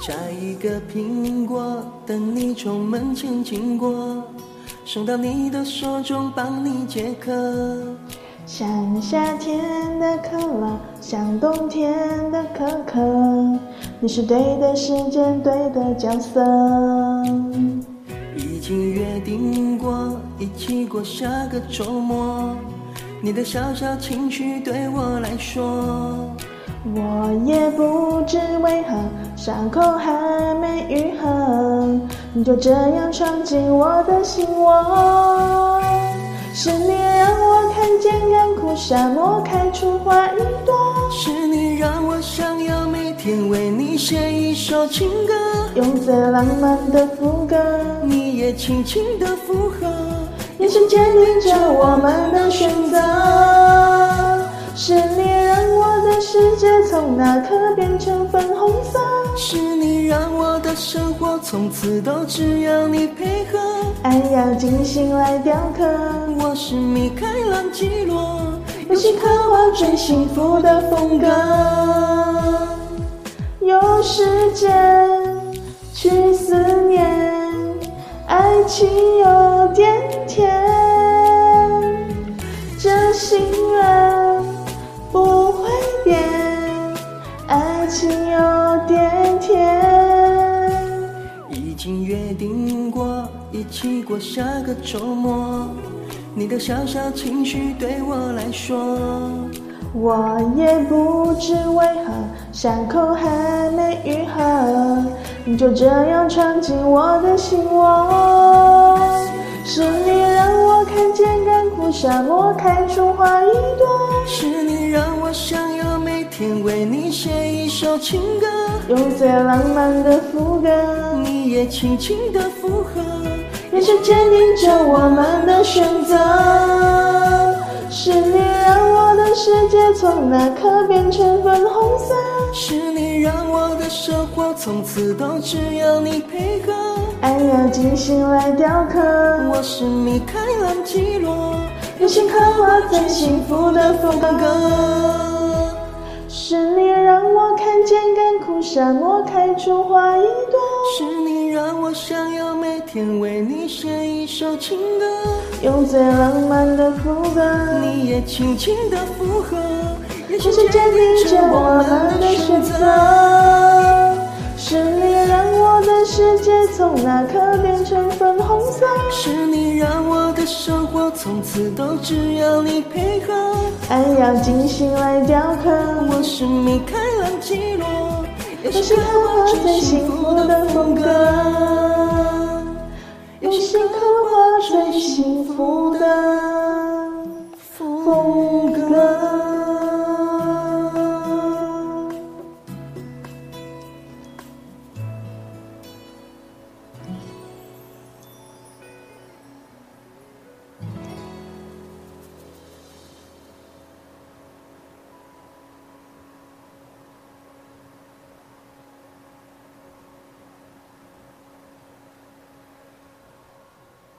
摘一个苹果，等你从门前经过，送到你的手中，帮你解渴。 像夏天的可乐，像冬天的可可，你是对的时间，对的角色。 已经约定过，一起过下个周末，你的小小情绪对我来说， 我也不知为何伤口还没愈合，你就这样闯进我的心窝。是你让我看见干枯沙漠开出花一朵， 是你让我想要每天为你写一首情歌， 用最浪漫的副歌， 你也轻轻的附和， 眼神坚定着我们的选择。是你让我的世界从那刻变成粉红色， 是你让我的生活从此都只要你配合， 爱要精心来雕刻。 我是米开朗基罗， 用心刻画最幸福的风格。有时间去思念，爱情有点甜，这心愿不会变，爱情有点甜。 已经约定过，一起过下个周末，你的小小情绪对我来说， 我也不知为何伤口还没愈合，你就这样闯进我的心窝。是你让我看见干枯沙漠开出花一朵， 是你让我想要每天为你写一首情歌， 用最浪漫的副歌， 你也轻轻的附和， 眼神坚定着我们的选择。是你让我的世界从那刻变成粉红色， 是你让我的生活从此都只要你配合， 爱要精心来雕刻。 我是米开朗基罗， 用心刻画最幸福的风格。是你让我看见干枯沙漠开出花一朵， 是你让我想要每天为你写一首情歌， 用最浪漫的副歌， 你也轻轻的附和，眼眼神坚定着我们的选择。是你让我的世界从那刻变成粉红色， 是你让我的生活从此都只要你配合， 爱要精心来雕刻。 我是米开朗基罗， 用心刻画最幸福的风格，用心刻画最幸福的风格。